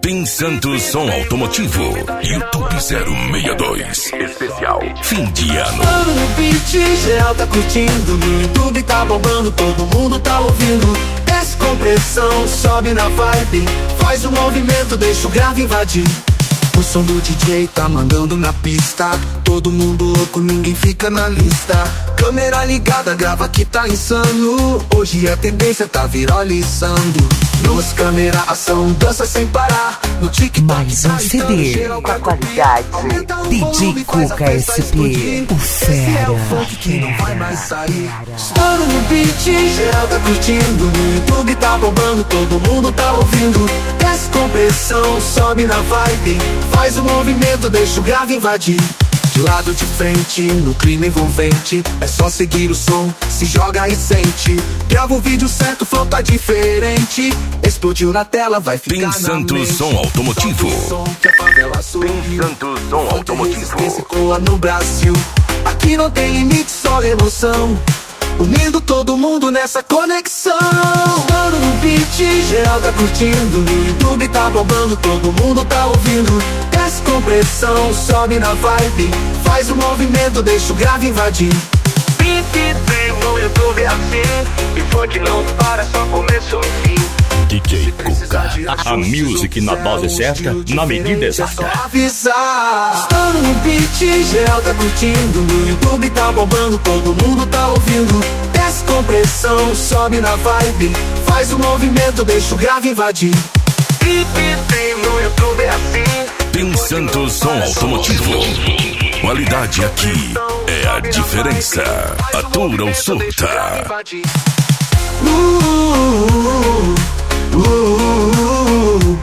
Pin Santos Som Automotivo, YouTube 062, especial fim de ano. Mano no beat, geral tá curtindo, no YouTube tá bombando, todo mundo tá ouvindo. Desce com pressão, sobe na vibe, faz o movimento, deixa o grave invadir. O som do DJ tá mandando na pista, todo mundo louco, ninguém fica na lista. Câmera ligada, grava que tá insano, hoje a tendência tá viralizando. Luz, câmera, ação, dança sem parar, no TikTok mais um CD com a qualidade DJ Cuca SP, o fera. Que não vai mais sair. Estouro no beat, geral tá curtindo, no YouTube tá bombando, todo mundo tá ouvindo. Desce com pressão, sobe na vibe, faz o movimento, deixa o grave invadir. De lado de frente, no clima envolvente, é só seguir o som, se joga e sente. Grava o vídeo certo, flow tá diferente, explodiu na tela, vai ficar Pin Santos Som Automotivo. Pin Santos Som Automotivo. Esse cola no Brasil, aqui não tem limite, só emoção, unindo todo mundo nessa conexão. Mano no beat, geral tá curtindo, no YouTube tá bombando, todo mundo tá ouvindo. Desce com pressão, sobe na vibe, faz o movimento, deixa o grave invadir. Beat tem no YouTube é assim, e funk não para, só começo e fim. DJ Cuca, a music na dose certa, na medida exata. Estouro no beat, geral tá curtindo, no YouTube tá bombando, todo mundo tá ouvindo. Desce com pressão, sobe na vibe, faz o movimento, deixa o grave invadir. Beat tem no YouTube é assim. Pin Santos Som Automotivo. Qualidade aqui é a diferença. Atura ou solta. Uh, uh, uh, uh, uh.